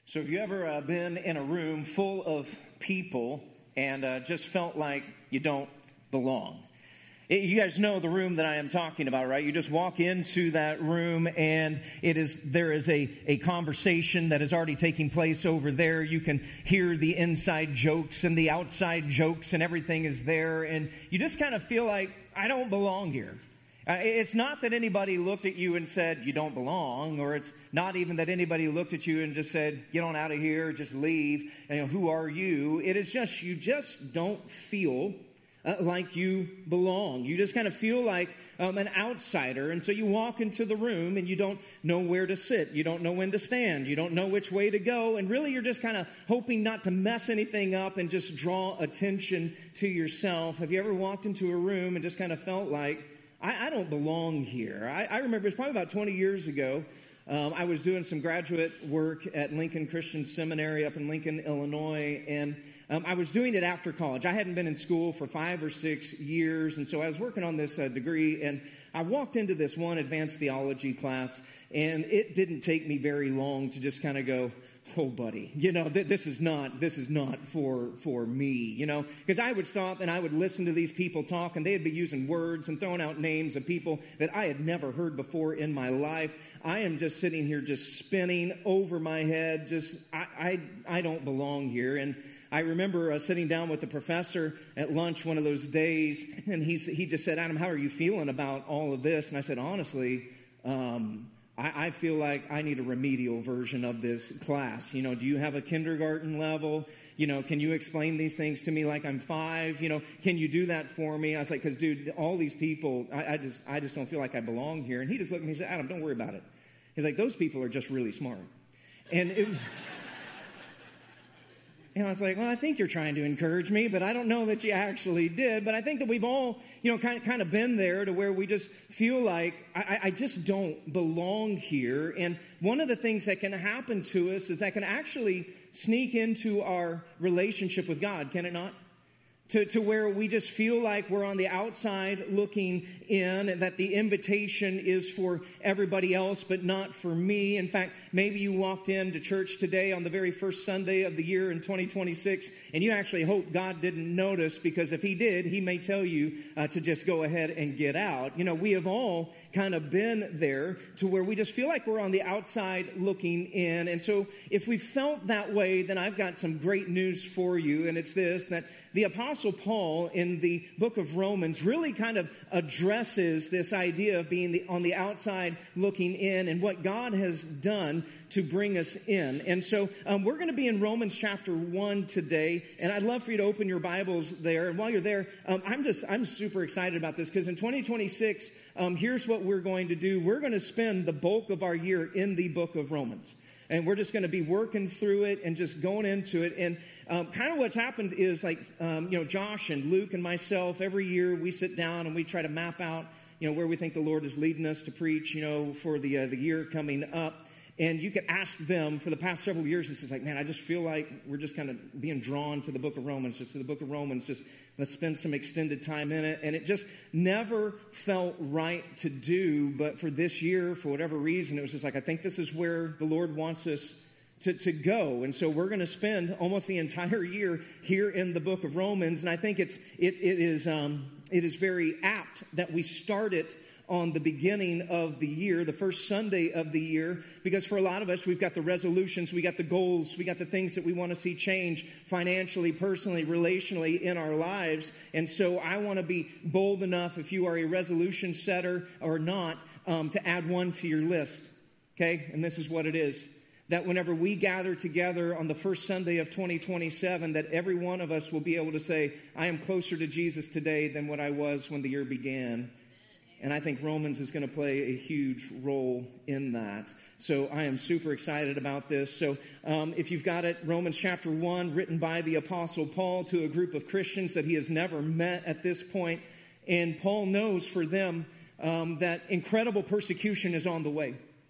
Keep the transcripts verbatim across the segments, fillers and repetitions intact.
So have you ever uh, been in a room full of people and uh, just felt like you don't belong? It, you guys know the room that I am talking about, right? You just walk into that room and it is there is a, a conversation that is already taking place over there. You can hear the inside jokes and the outside jokes and everything is there. And you just kind of feel like, I don't belong here. Uh, it's not that anybody looked at you and said, you don't belong, or it's not even that anybody looked at you and just said, get on out of here, just leave, and, you know, who are you? It is just, you just don't feel uh, like you belong. You just kind of feel like um, an outsider, and so you walk into the room and you don't know where to sit, you don't know when to stand, you don't know which way to go, and really you're just kind of hoping not to mess anything up and just draw attention to yourself. Have you ever walked into a room and just kind of felt like, I, I don't belong here? I, I remember it's probably about twenty years ago. Um, I was doing some graduate work at Lincoln Christian Seminary up in Lincoln, Illinois, and um, I was doing it after college. I hadn't been in school for five or six years, and so I was working on this uh, degree, and I walked into this one advanced theology class, and it didn't take me very long to just kind of go, oh, buddy, you know, th- this is not, this is not for, for me, you know, because I would stop and I would listen to these people talk and they'd be using words and throwing out names of people that I had never heard before in my life. I am just sitting here just spinning over my head. Just, I, I, I don't belong here. And I remember uh, sitting down with the professor at lunch one of those days, and he's, he just said, Adam, how are you feeling about all of this? And I said, honestly, um, I, I feel like I need a remedial version of this class. You know, do you have a kindergarten level? You know, can you explain these things to me like I'm five? You know, can you do that for me? I was like, because, dude, all these people, I, I just I just don't feel like I belong here. And he just looked at me and said, Adam, don't worry about it. He's like, those people are just really smart. And it... And I was like, well, I think you're trying to encourage me, but I don't know that you actually did. But I think that we've all, you know, kind of, kind of been there to where we just feel like, I, I just don't belong here. And one of the things that can happen to us is that can actually sneak into our relationship with God, can it not? To, to where we just feel like we're on the outside looking in, and that the invitation is for everybody else, but not for me. In fact, maybe you walked into church today on the very first Sunday of the year in twenty twenty-six, and you actually hope God didn't notice, because if He did, He may tell you uh, to just go ahead and get out. You know, we have all kind of been there to where we just feel like we're on the outside looking in. And so if we felt that way, then I've got some great news for you, and it's this, that the Apostle Paul in the book of Romans really kind of addresses this idea of being the, on the outside looking in, and what God has done to bring us in. And so um, we're going to be in Romans chapter one today, and I'd love for you to open your Bibles there. And while you're there, um, I'm just I'm super excited about this, because in twenty twenty-six, um, here's what we're going to do. We're going to spend the bulk of our year in the book of Romans. And we're just going to be working through it and just going into it. And um, kind of what's happened is, like, um, you know, Josh and Luke and myself, every year we sit down and we try to map out, you know, where we think the Lord is leading us to preach, you know, for the uh, the year coming up. And you could ask them for the past several years, this is like, man, I just feel like we're just kind of being drawn to the book of Romans, just to the book of Romans, just let's spend some extended time in it. And it just never felt right to do. But for this year, for whatever reason, it was just like, I think this is where the Lord wants us to, to go. And so we're going to spend almost the entire year here in the book of Romans. And I think it's it, it is um, it is very apt that we start it on the beginning of the year, the first Sunday of the year, because for a lot of us, we've got the resolutions, we got the goals, we got the things that we want to see change financially, personally, relationally in our lives. And so I want to be bold enough, if you are a resolution setter or not, um, to add one to your list. Okay? And this is what it is. That whenever we gather together on the first Sunday of twenty twenty-seven, that every one of us will be able to say, I am closer to Jesus today than what I was when the year began. And I think Romans is going to play a huge role in that. So I am super excited about this. So um, if you've got it, Romans chapter one, written by the Apostle Paul to a group of Christians that he has never met at this point. And Paul knows for them um, that incredible persecution is on the way.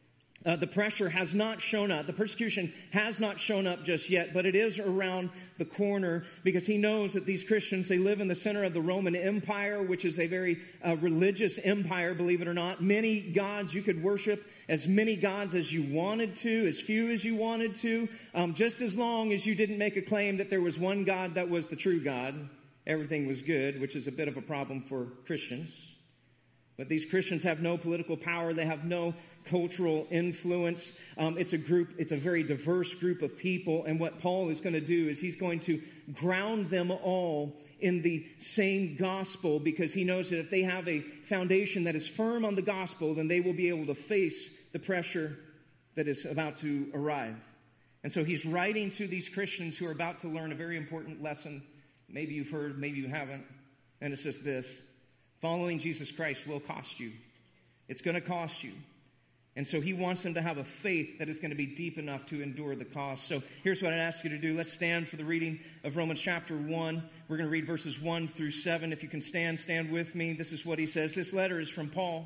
Uh, the pressure has not shown up. The persecution has not shown up just yet, but it is around the corner because he knows that these Christians, they live in the center of the Roman Empire, which is a very uh, religious empire, believe it or not. Many gods. You could worship as many gods as you wanted to, as few as you wanted to, um, just as long as you didn't make a claim that there was one God that was the true God. Everything was good, which is a bit of a problem for Christians. But these Christians have no political power. They have no cultural influence. Um, it's a group, it's a very diverse group of people. And what Paul is going to do is he's going to ground them all in the same gospel, because he knows that if they have a foundation that is firm on the gospel, then they will be able to face the pressure that is about to arrive. And so he's writing to these Christians who are about to learn a very important lesson. Maybe you've heard, maybe you haven't. And it's just this. Following Jesus Christ will cost you. It's going to cost you. And so he wants them to have a faith that is going to be deep enough to endure the cost. So here's what I'd ask you to do. Let's stand for the reading of Romans chapter one. We're going to read verses one through seven. If you can stand, stand with me. This is what he says. This letter is from Paul,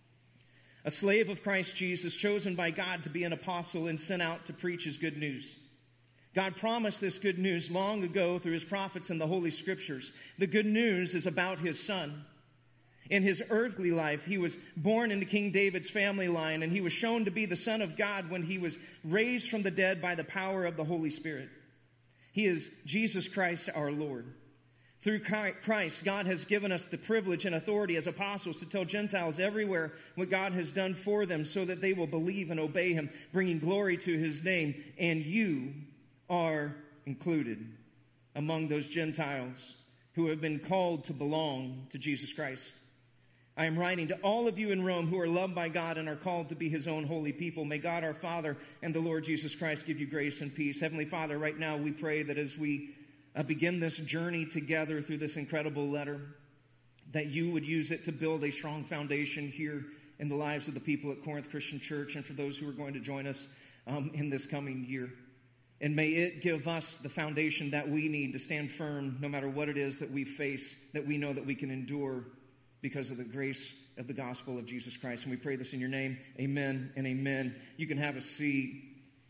a slave of Christ Jesus, chosen by God to be an apostle and sent out to preach his good news. God promised this good news long ago through his prophets in the Holy Scriptures. The good news is about his Son. In his earthly life, he was born into King David's family line, and he was shown to be the Son of God when he was raised from the dead by the power of the Holy Spirit. He is Jesus Christ our Lord. Through Christ, God has given us the privilege and authority as apostles to tell Gentiles everywhere what God has done for them so that they will believe and obey him, bringing glory to his name. And you are included among those Gentiles who have been called to belong to Jesus Christ. I am writing to all of you in Rome who are loved by God and are called to be his own holy people. May God our Father and the Lord Jesus Christ give you grace and peace. Heavenly Father, right now we pray that as we uh, begin this journey together through this incredible letter, that you would use it to build a strong foundation here in the lives of the people at Corinth Christian Church and for those who are going to join us um, in this coming year. And may it give us the foundation that we need to stand firm no matter what it is that we face, that we know that we can endure because of the grace of the gospel of Jesus Christ. And we pray this in your name. Amen and amen. You can have a seat.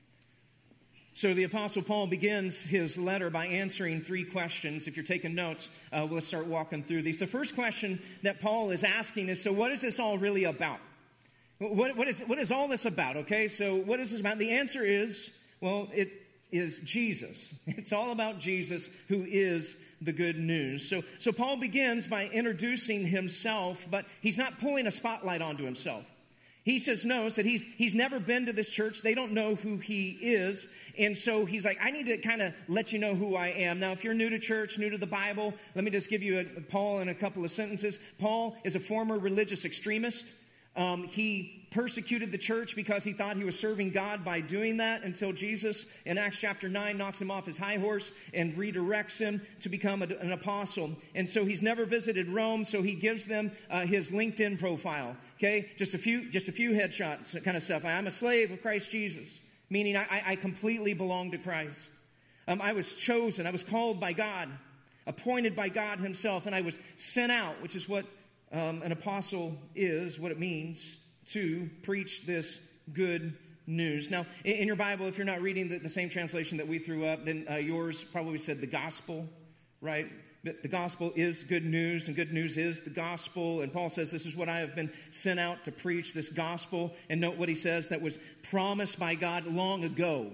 So the Apostle Paul begins his letter by answering three questions. If you're taking notes, uh, let's start walking through these. The first question that Paul is asking is, so what is this all really about? What, what, is, what is all this about? Okay, so what is this about? The answer is, well, it is Jesus. It's all about Jesus, who is the good news. So, so Paul begins by introducing himself, but he's not pulling a spotlight onto himself. He just knows that he's, he's never been to this church. They don't know who he is. And so he's like, I need to kind of let you know who I am. Now, if you're new to church, new to the Bible, let me just give you a, Paul in a couple of sentences. Paul is a former religious extremist. Um, he persecuted the church because he thought he was serving God by doing that until Jesus in Acts chapter nine knocks him off his high horse and redirects him to become a, an apostle. And so he's never visited Rome, so he gives them uh, his LinkedIn profile. Okay, just a few, just a few headshots kind of stuff. I'm a slave of Christ Jesus, meaning I, I completely belong to Christ. Um, I was chosen, I was called by God, appointed by God himself, and I was sent out, which is what Um, an apostle is, what it means to preach this good news. Now, in, in your Bible, if you're not reading the, the same translation that we threw up, then uh, yours probably said the gospel, right? But the gospel is good news, and good news is the gospel. And Paul says, this is what I have been sent out to preach, this gospel. And note what he says, that was promised by God long ago.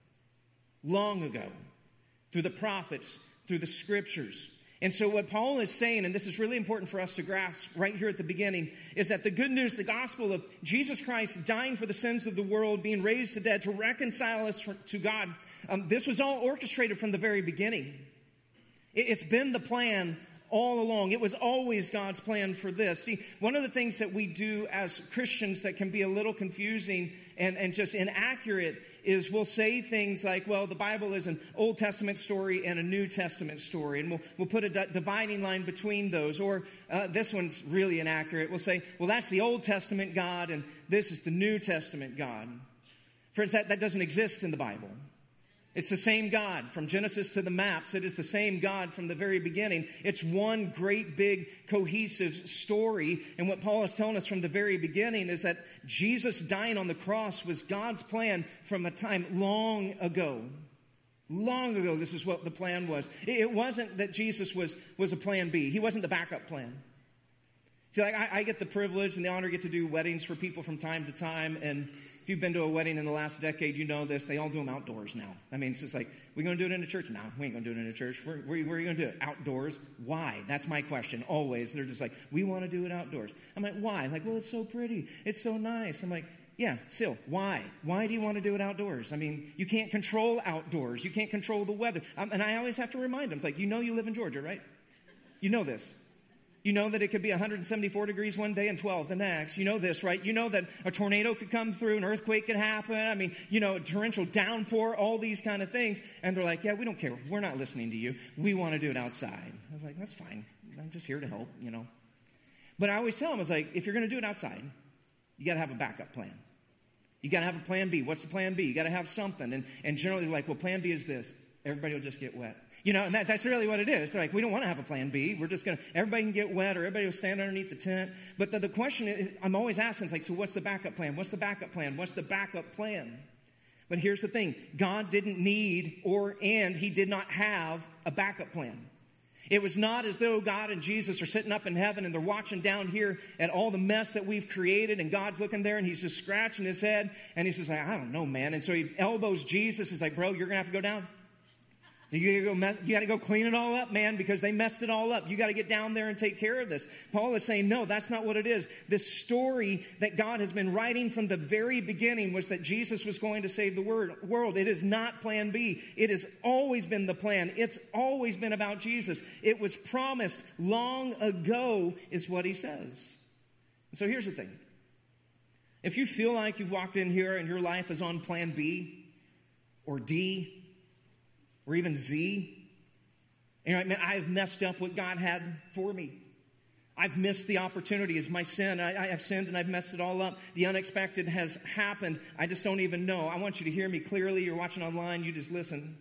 Long ago. Through the prophets, through the scriptures. And so what Paul is saying, and this is really important for us to grasp right here at the beginning, is that the good news, the gospel of Jesus Christ dying for the sins of the world, being raised to dead to reconcile us for, to God, um, this was all orchestrated from the very beginning. It, it's been the plan all along. It was always God's plan for this. See, one of the things that we do as Christians that can be a little confusing and, and just inaccurate is we'll say things like, well, the Bible is an Old Testament story and a New Testament story, and we'll, we'll put a d- dividing line between those. Or uh, this one's really inaccurate. We'll say, well, that's the Old Testament God, and this is the New Testament God. Friends, that, that doesn't exist in the Bible. It's the same God from Genesis to the maps. It is the same God from the very beginning. It's one great big cohesive story. And what Paul is telling us from the very beginning is that Jesus dying on the cross was God's plan from a time long ago. Long ago, this is what the plan was. It wasn't that Jesus was, was a plan B. He wasn't the backup plan. See, like I, I get the privilege and the honor to get to do weddings for people from time to time. And if you've been to a wedding in the last decade, you know this. They all do them outdoors now. I mean, it's just like, we're going to do it in a church? No, we ain't going to do it in a church. Where, where, where are you going to do it? Outdoors. Why? That's my question always. They're just like, we want to do it outdoors. I'm like, why? Like, well, it's so pretty. It's so nice. I'm like, yeah, still, why? Why do you want to do it outdoors? I mean, you can't control outdoors. You can't control the weather. Um, and I always have to remind them, it's like, you know you live in Georgia, right? You know this. You know that it could be one hundred seventy-four degrees one day and twelve the next. You know this, right? You know that a tornado could come through, an earthquake could happen. I mean, you know, a torrential downpour, all these kind of things. And they're like, yeah, we don't care. We're not listening to you. We want to do it outside. I was like, that's fine. I'm just here to help, you know. But I always tell them, I was like, if you're going to do it outside, you got to have a backup plan. You got to have a plan B. What's the plan B? You got to have something. And, and generally, like, well, plan B is this. Everybody will just get wet. You know, and that, that's really what it is. They're like, we don't want to have a plan B. We're just going to, everybody can get wet or everybody will stand underneath the tent. But the, the question is, I'm always asking, it's like, so what's the backup plan? What's the backup plan? What's the backup plan? But here's the thing. God didn't need or, and he did not have a backup plan. It was not as though God and Jesus are sitting up in heaven and they're watching down here at all the mess that we've created, and God's looking there and he's just scratching his head and he says, I don't know, man. And so he elbows Jesus. He's like, bro, you're going to have to go down. You gotta, go, you gotta go clean it all up, man, because they messed it all up. You gotta get down there and take care of this. Paul is saying, no, that's not what it is. This story that God has been writing from the very beginning was that Jesus was going to save the world. It is not plan B. It has always been the plan. It's always been about Jesus. It was promised long ago, is what he says. So here's the thing. If you feel like you've walked in here and your life is on plan B or D, or even Z. And you're like, man, I've messed up what God had for me. I've missed the opportunity. It's my sin. I, I have sinned and I've messed it all up. The unexpected has happened. I just don't even know. I want you to hear me clearly. You're watching online. You just listen.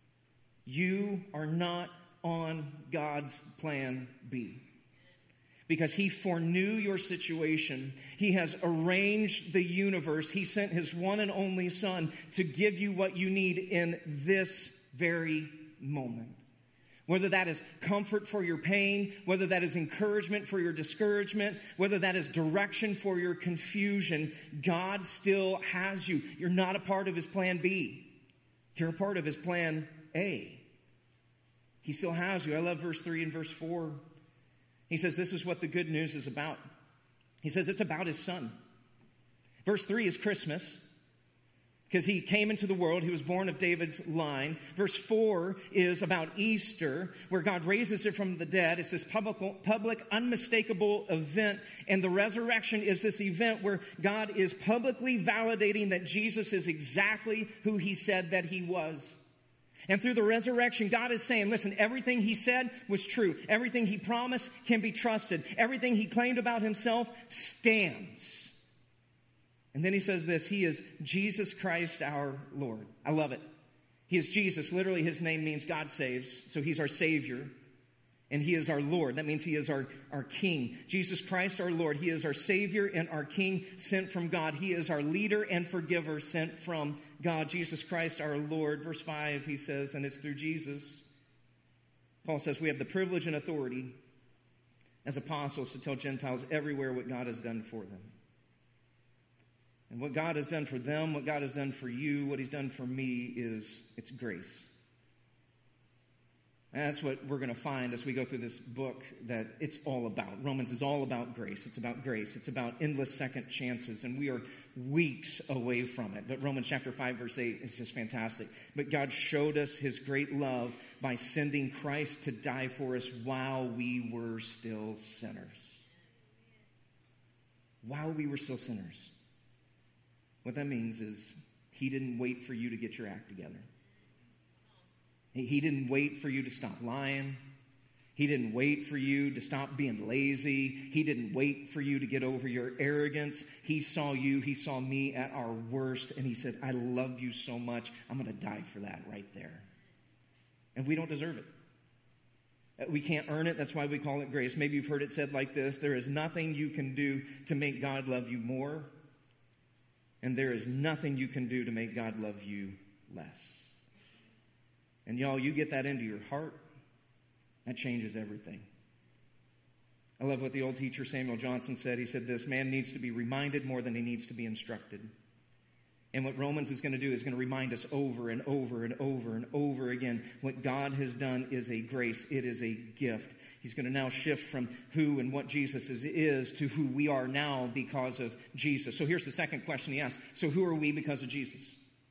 You are not on God's plan B. Because he foreknew your situation. He has arranged the universe. He sent his one and only son to give you what you need in this very moment. Whether that is comfort for your pain, whether that is encouragement for your discouragement, whether that is direction for your confusion, God still has you. You're not a part of his plan B. You're a part of his plan A. He still has you. I love verse three and verse four. He says this is what the good news is about. He says it's about his son. Verse three is Christmas, because he came into the world. He was born of David's line. Verse four is about Easter, where God raises it from the dead. It's this public, public, unmistakable event. And the resurrection is this event where God is publicly validating that Jesus is exactly who he said that he was. And through the resurrection, God is saying, listen, everything he said was true. Everything he promised can be trusted. Everything he claimed about himself stands. And then he says this, he is Jesus Christ our Lord. I love it. He is Jesus. Literally, his name means God saves. So he's our Savior. And he is our Lord. That means he is our, our King. Jesus Christ our Lord. He is our Savior and our King sent from God. He is our leader and forgiver sent from God. Jesus Christ our Lord. Verse five, he says, and it's through Jesus. Paul says we have the privilege and authority as apostles to tell Gentiles everywhere what God has done for them. And what God has done for them, what God has done for you, what he's done for me is, it's grace. And that's what we're going to find as we go through this book, that it's all about. Romans is all about grace. It's about grace. It's about endless second chances. And we are weeks away from it. But Romans chapter five, verse eight is just fantastic. But God showed us his great love by sending Christ to die for us while we were still sinners. While we were still sinners. What that means is he didn't wait for you to get your act together. He didn't wait for you to stop lying. He didn't wait for you to stop being lazy. He didn't wait for you to get over your arrogance. He saw you. He saw me at our worst. And he said, I love you so much. I'm going to die for that right there. And we don't deserve it. We can't earn it. That's why we call it grace. Maybe you've heard it said like this. There is nothing you can do to make God love you more. And there is nothing you can do to make God love you less. And y'all, you get that into your heart. That changes everything. I love what the old teacher Samuel Johnson said. He said this: man needs to be reminded more than he needs to be instructed. And what Romans is going to do is going to remind us over and over and over and over again. What God has done is a grace. It is a gift. He's going to now shift from who and what Jesus is, is to who we are now because of Jesus. So here's the second question he asks. So who are we because of Jesus?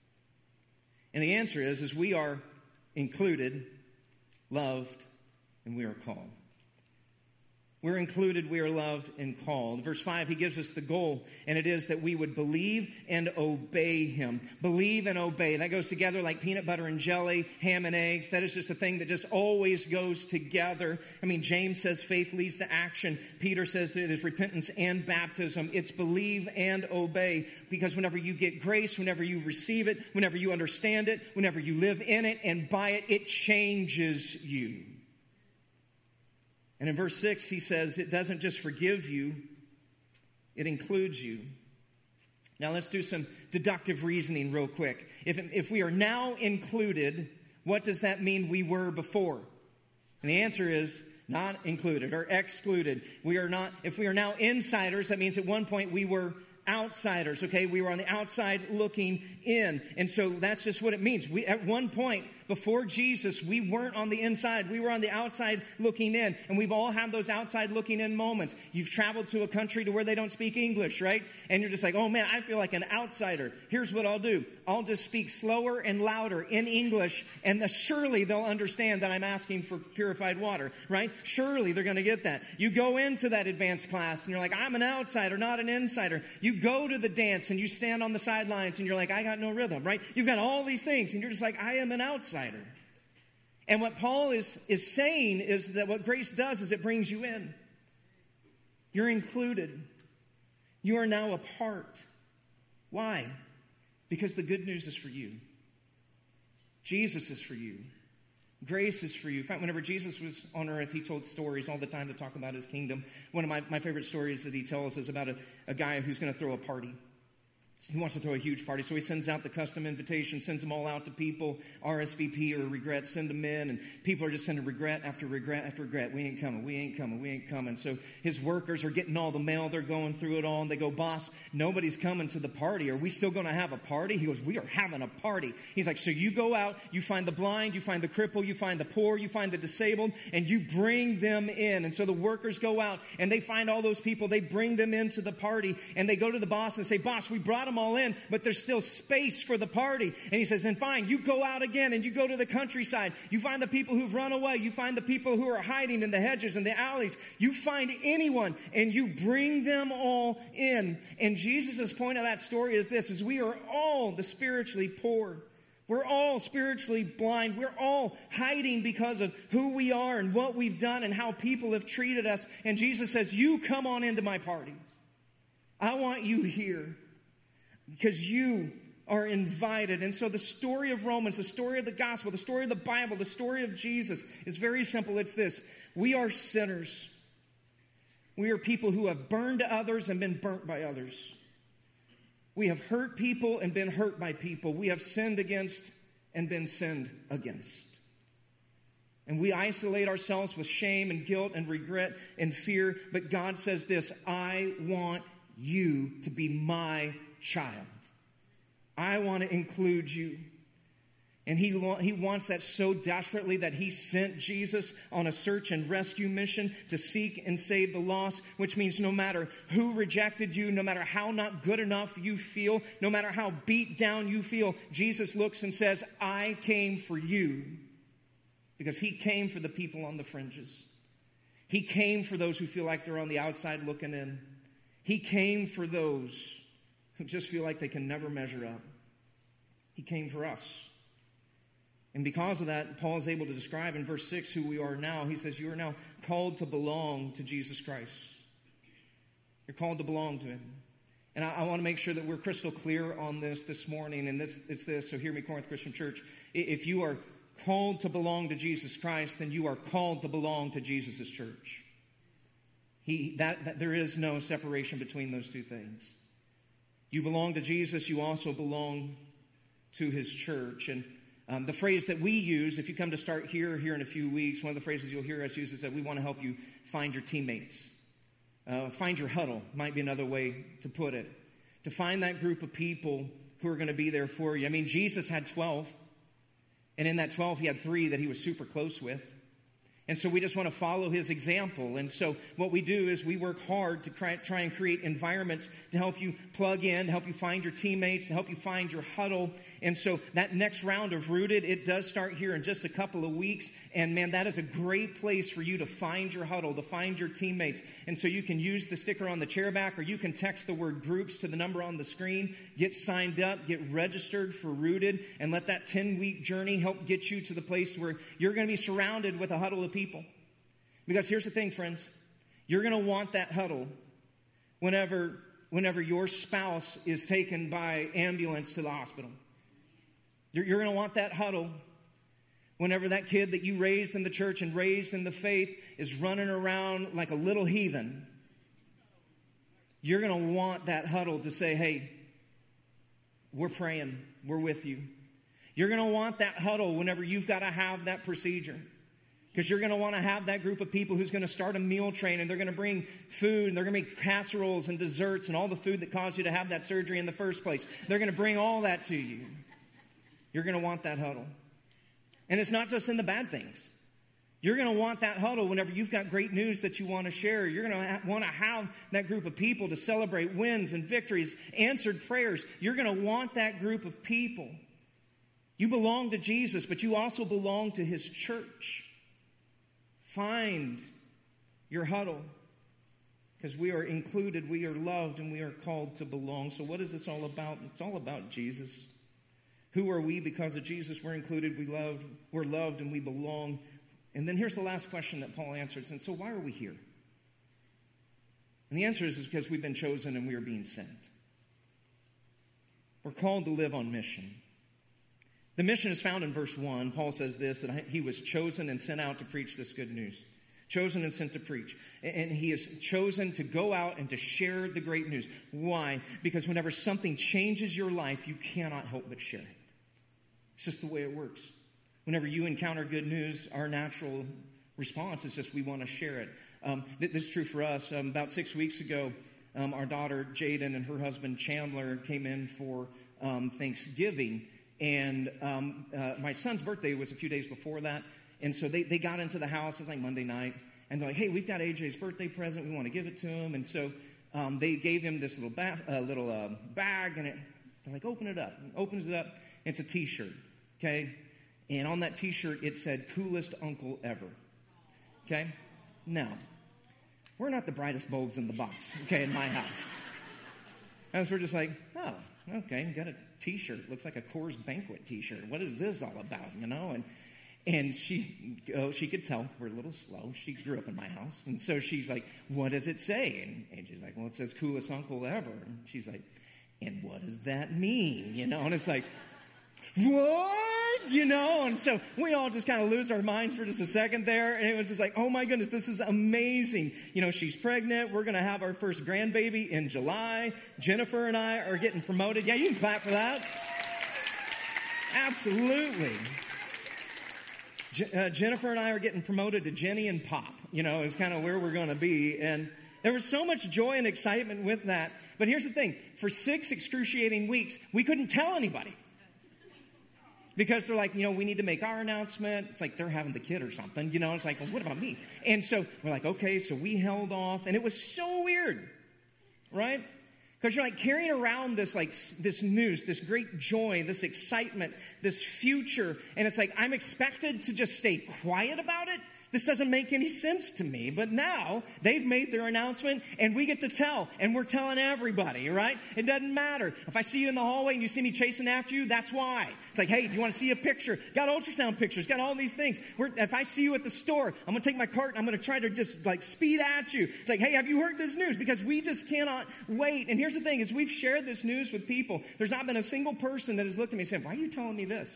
And the answer is, is we are included, loved, and we are called. We're included, we are loved, and called. Verse five, he gives us the goal, and it is that we would believe and obey him. Believe and obey. That goes together like peanut butter and jelly, ham and eggs. That is just a thing that just always goes together. I mean, James says faith leads to action. Peter says that it is repentance and baptism. It's believe and obey. Because whenever you get grace, whenever you receive it, whenever you understand it, whenever you live in it and by it, it changes you. And in verse six, he says, it doesn't just forgive you, it includes you. Now let's do some deductive reasoning real quick. If, if we are now included, what does that mean we were before? And the answer is not included or excluded. We are not, if we are now insiders, that means at one point we were outsiders, okay? We were on the outside looking in. And so that's just what it means. We, at one point, before Jesus, we weren't on the inside. We were on the outside looking in. And we've all had those outside looking in moments. You've traveled to a country to where they don't speak English, right? And you're just like, oh man, I feel like an outsider. Here's what I'll do. I'll just speak slower and louder in English, and the, surely they'll understand that I'm asking for purified water, right? Surely they're going to get that. You go into that advanced class and you're like, I'm an outsider, not an insider. You go to the dance and you stand on the sidelines and you're like, I got no rhythm, right? You've got all these things and you're just like, I am an outsider. And what Paul is, is saying is that what grace does is it brings you in. You're included. You are now a part. Why? Because the good news is for you. Jesus is for you. Grace is for you. In fact, whenever Jesus was on earth, he told stories all the time to talk about his kingdom. One of my, my favorite stories that he tells is about a, a guy who's going to throw a party. He wants to throw a huge party, so he sends out the custom invitation, sends them all out to people, R S V P or regret, send them in, and people are just sending regret after regret after regret. We ain't coming, we ain't coming, we ain't coming. So his workers are getting all the mail, they're going through it all, and they go, boss, nobody's coming to the party. Are we still going to have a party? He goes, we are having a party. He's like, so you go out, you find the blind, you find the cripple, you find the poor, you find the disabled, and you bring them in. And so the workers go out, and they find all those people, they bring them into the party, and they go to the boss and say, boss, we brought them all in, but there's still space for the party. And he says, then fine, you go out again and you go to the countryside. You find the people who've run away. You find the people who are hiding in the hedges and the alleys. You find anyone and you bring them all in. And Jesus' point of that story is this, is we are all the spiritually poor. We're all spiritually blind. We're all hiding because of who we are and what we've done and how people have treated us. And Jesus says, you come on into my party. I want you here. Because you are invited. And so the story of Romans, the story of the gospel, the story of the Bible, the story of Jesus is very simple. It's this. We are sinners. We are people who have burned others and been burnt by others. We have hurt people and been hurt by people. We have sinned against and been sinned against. And we isolate ourselves with shame and guilt and regret and fear. But God says this, I want you to be my child. I want to include you. And he, he wants that so desperately that he sent Jesus on a search and rescue mission to seek and save the lost, which means no matter who rejected you, no matter how not good enough you feel, no matter how beat down you feel, Jesus looks and says, I came for you. Because he came for the people on the fringes. He came for those who feel like they're on the outside looking in. He came for those who just feel like they can never measure up. He came for us. And because of that, Paul is able to describe in verse six who we are now. He says, you are now called to belong to Jesus Christ. You're called to belong to him. And I, I want to make sure that we're crystal clear on this this morning. And this is this, so hear me, Corinth Christian Church. If you are called to belong to Jesus Christ, then you are called to belong to Jesus' church. He, that, that there is no separation between those two things. You belong to Jesus, you also belong to his church. And um, the phrase that we use, if you come to start here, here in a few weeks, one of the phrases you'll hear us use is that we want to help you find your teammates. Uh, find your huddle might be another way to put it. To find that group of people who are going to be there for you. I mean, Jesus had twelve. And in that twelve, he had three that he was super close with. And so we just want to follow his example. And so what we do is we work hard to try, try and create environments to help you plug in, to help you find your teammates, to help you find your huddle. And so that next round of Rooted, it does start here in just a couple of weeks. And man, that is a great place for you to find your huddle, to find your teammates. And so you can use the sticker on the chair back, or you can text the word groups to the number on the screen, get signed up, get registered for Rooted, and let that ten-week journey help get you to the place where you're going to be surrounded with a huddle of people. Because here's the thing, friends. You're going to want that huddle whenever, whenever your spouse is taken by ambulance to the hospital. You're, you're going to want that huddle whenever that kid that you raised in the church and raised in the faith is running around like a little heathen. You're going to want that huddle to say, hey, we're praying. We're with you. You're going to want that huddle whenever you've got to have that procedure. Because you're going to want to have that group of people who's going to start a meal train, and they're going to bring food, and they're going to make casseroles and desserts and all the food that caused you to have that surgery in the first place. They're going to bring all that to you. You're going to want that huddle. And it's not just in the bad things. You're going to want that huddle whenever you've got great news that you want to share. You're going to ha- want to have that group of people to celebrate wins and victories, answered prayers. You're going to want that group of people. You belong to Jesus, but you also belong to his church. Find your huddle, because we are included, we are loved, and we are called to belong. So what is this all about? It's all about Jesus. Who are we? Because of Jesus, we're included, we loved, we're loved, and we belong. And then here's the last question that Paul answers. And so why are we here? And the answer is, is because we've been chosen and we are being sent. We're called to live on mission. The mission is found in verse one. Paul says this, that he was chosen and sent out to preach this good news. Chosen and sent to preach. And he is chosen to go out and to share the great news. Why? Because whenever something changes your life, you cannot help but share it. It's just the way it works. Whenever you encounter good news, our natural response is just we want to share it. Um, this is true for us. Um, about six weeks ago, um, our daughter Jaden and her husband Chandler came in for um, Thanksgiving. And um, uh, my son's birthday was a few days before that. And so they, they got into the house. It was like Monday night. And they're like, hey, we've got A J's birthday present. We want to give it to him. And so um, they gave him this little, ba- uh, little uh, bag. And it, they're like, open it up. And opens it up. It's a T-shirt. Okay? And on that T-shirt, it said, coolest uncle ever. Okay? Now, we're not the brightest bulbs in the box, okay, in my house. And so we're just like, oh, okay, got a T-shirt. Looks like a Coors Banquet T-shirt. What is this all about, you know? And and she oh, she could tell we're a little slow. She grew up in my house. And so she's like, what does it say? And, and she's like, well, it says coolest uncle ever. And she's like, and what does that mean? You know, and it's like, what? You know, and so we all just kind of lose our minds for just a second there. And it was just like, oh my goodness, this is amazing. You know, she's pregnant. We're going to have our first grandbaby in July. Jennifer and I are getting promoted. Yeah, you can clap for that. Absolutely. Je- uh, Jennifer and I are getting promoted to Jenny and Pop, you know, is kind of where we're going to be. And there was so much joy and excitement with that. But here's the thing. For six excruciating weeks, we couldn't tell anybody. Because they're like, you know, we need to make our announcement. It's like they're having the kid or something, you know. It's like, well, what about me? And so we're like, okay, so we held off. And it was so weird, right? Because you're like carrying around this like this news, this great joy, this excitement, this future. And it's like I'm expected to just stay quiet about it This doesn't make any sense to me, but now they've made their announcement and we get to tell, and we're telling everybody, right? It doesn't matter. If I see you in the hallway and you see me chasing after you, that's why. It's like, hey, do you want to see a picture? Got ultrasound pictures, got all these things. We're, if I see you at the store, I'm going to take my cart and I'm going to try to just like speed at you. It's like, hey, have you heard this news? Because we just cannot wait. And here's the thing, is we've shared this news with people. There's not been a single person that has looked at me and said, why are you telling me this?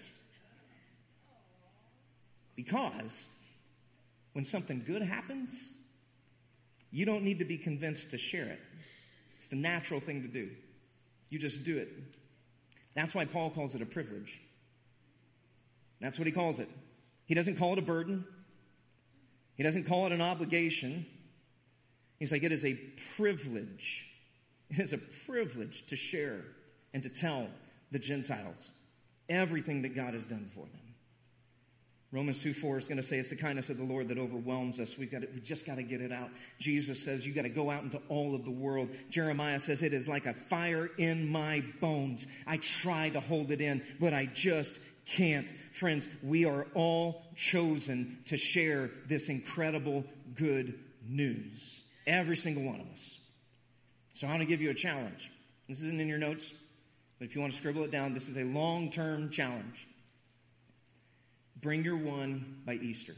Because when something good happens, you don't need to be convinced to share it. It's the natural thing to do. You just do it. That's why Paul calls it a privilege. That's what he calls it. He doesn't call it a burden. He doesn't call it an obligation. He's like, it is a privilege. It is a privilege to share and to tell the Gentiles everything that God has done for them. Romans two four is going to say it's the kindness of the Lord that overwhelms us. We've got to, we just got to get it out. Jesus says you got to go out into all of the world. Jeremiah says it is like a fire in my bones. I try to hold it in, but I just can't. Friends, we are all chosen to share this incredible good news. Every single one of us. So I want to give you a challenge. This isn't in your notes, but if you want to scribble it down, this is a long-term challenge. Bring your one by Easter.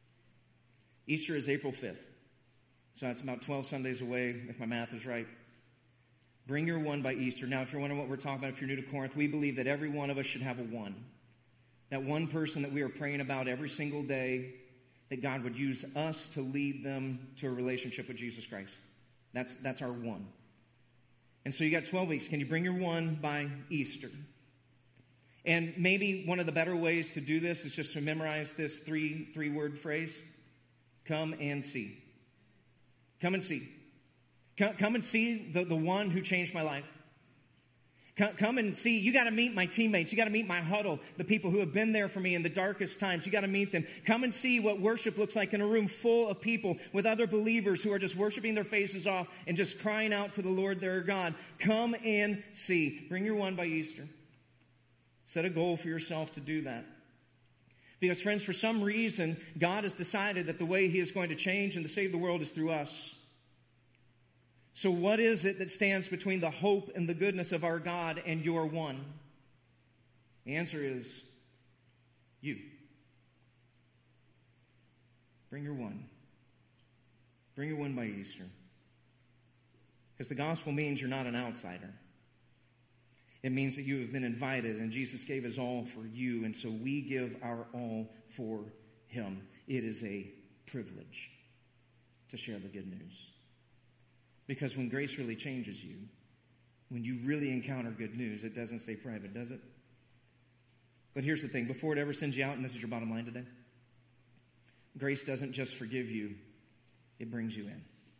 Easter is April fifth. So that's about twelve Sundays away, if my math is right. Bring your one by Easter. Now, if you're wondering what we're talking about, if you're new to Corinth, we believe that every one of us should have a one. That one person that we are praying about every single day, that God would use us to lead them to a relationship with Jesus Christ. That's, that's our one. And so you got twelve weeks. Can you bring your one by Easter? And maybe one of the better ways to do this is just to memorize this three, three-word phrase. Come and see. Come and see. Come, come and see the, the one who changed my life. Come, come and see. You got to meet my teammates. You got to meet my huddle, the people who have been there for me in the darkest times. You got to meet them. Come and see what worship looks like in a room full of people with other believers who are just worshiping their faces off and just crying out to the Lord their God. Come and see. Bring your one by Easter. Set a goal for yourself to do that. Because, friends, for some reason, God has decided that the way He is going to change and to save the world is through us. So what is it that stands between the hope and the goodness of our God and your one? The answer is you. Bring your one. Bring your one by Easter. Because the gospel means you're not an outsider. It means that you have been invited, and Jesus gave His all for you, and so we give our all for Him. It is a privilege to share the good news. Because when grace really changes you, when you really encounter good news, it doesn't stay private, does it? But here's the thing. Before it ever sends you out, and this is your bottom line today, grace doesn't just forgive you, it brings you in.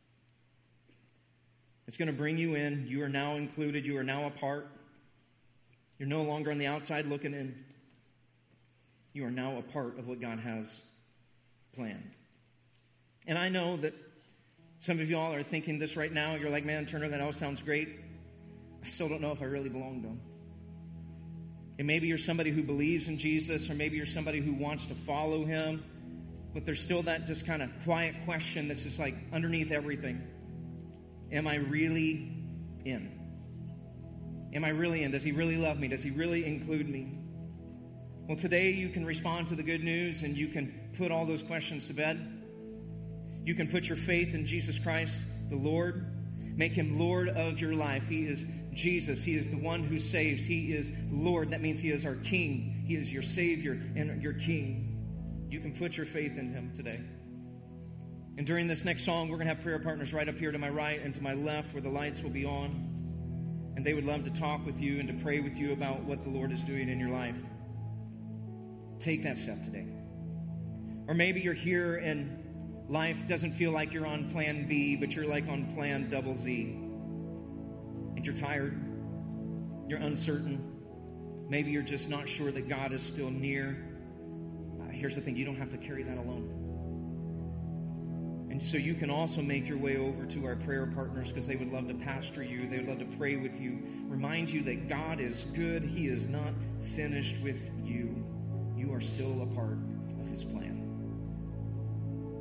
It's going to bring you in. You are now included. You are now a part. You're no longer on the outside looking in. You are now a part of what God has planned. And I know that some of y'all are thinking this right now. You're like, man, Turner, that all sounds great. I still don't know if I really belong to Him. And maybe you're somebody who believes in Jesus, or maybe you're somebody who wants to follow Him, but there's still that just kind of quiet question that's just like underneath everything. Am I really in? Am I really in? Does He really love me? Does He really include me? Well, today you can respond to the good news and you can put all those questions to bed. You can put your faith in Jesus Christ, the Lord. Make Him Lord of your life. He is Jesus. He is the one who saves. He is Lord. That means He is our King. He is your Savior and your King. You can put your faith in Him today. And during this next song, we're going to have prayer partners right up here to my right and to my left where the lights will be on. And they would love to talk with you and to pray with you about what the Lord is doing in your life. Take that step today. Or maybe you're here and life doesn't feel like you're on plan B, but you're like on plan double Z. And you're tired. You're uncertain. Maybe you're just not sure that God is still near. Uh, here's the thing. You don't have to carry that alone. And so you can also make your way over to our prayer partners because they would love to pastor you. They would love to pray with you. Remind you that God is good. He is not finished with you. You are still a part of His plan.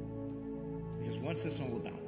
Because what's this all about?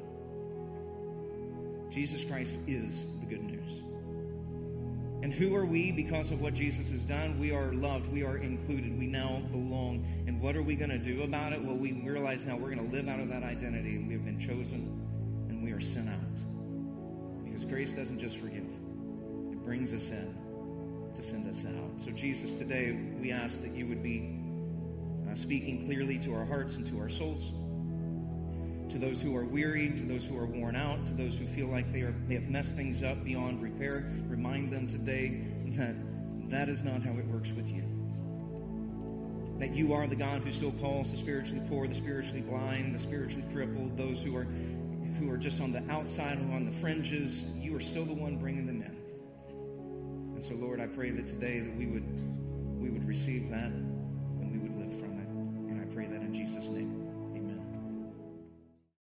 Jesus Christ is the good news. And who are we because of what Jesus has done? We are loved. We are included. We now belong. And what are we going to do about it? Well, we realize now we're going to live out of that identity, and we have been chosen, and we are sent out. Because grace doesn't just forgive. It brings us in to send us out. So Jesus, today we ask that you would be uh, speaking clearly to our hearts and to our souls. To those who are weary, to those who are worn out, to those who feel like they are they have messed things up beyond repair, remind them today that that is not how it works with you. That you are the God who still calls the spiritually poor, the spiritually blind, the spiritually crippled, those who are who are just on the outside and on the fringes. You are still the one bringing them in. And so, Lord, I pray that today that we would we would receive that.